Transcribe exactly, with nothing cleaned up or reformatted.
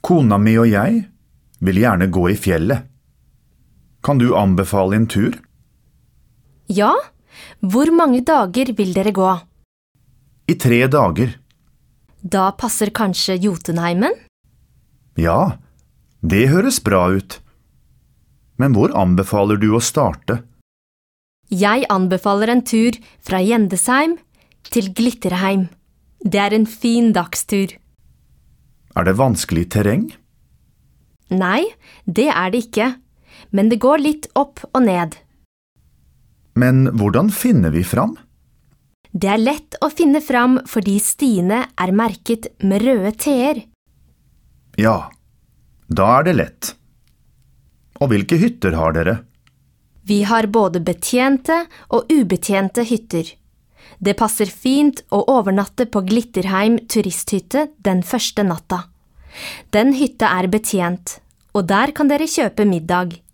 Kona mi og jeg vil gjerne gå i fjellet. Kan du anbefale en tur? Ja, hvor mange dager vil dere gå? I tre dager. Da passer kanskje Jotunheimen? Ja, det høres bra ut. Men hvor anbefaler du å starte? Jeg anbefaler en tur fra Gjendesheim til Glitterheim. Det er en fin dagstur. Er det vanskelig terreng? Nei, det er det ikke, men det går litt opp og ned. Men hvordan finner vi fram? Det er lett å finne fram fordi stiene er merket med røde T-er. Ja, da er det lett. Og hvilke hytter har dere? Vi har både betjente og ubetjente hytter. Det passer fint å overnatte på Glitterheim turisthytte den første natta. Den hytta er betjent, og der kan dere kjøpe middag.